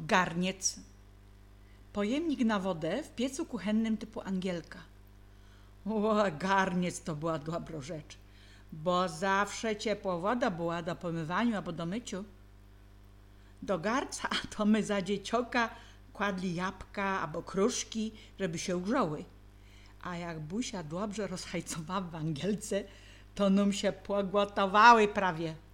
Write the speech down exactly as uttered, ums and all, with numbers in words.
garniec. Pojemnik na wodę w piecu kuchennym typu Angielka. O, garniec to była dobra rzecz, bo zawsze ciepła woda była do pomywaniu albo do myciu. Do garca to my za dziecioka kładli jabłka albo kruszki, żeby się ugrzały. A jak busia dobrze rozhajcowała w Angielce, to nam się pogotowały prawie.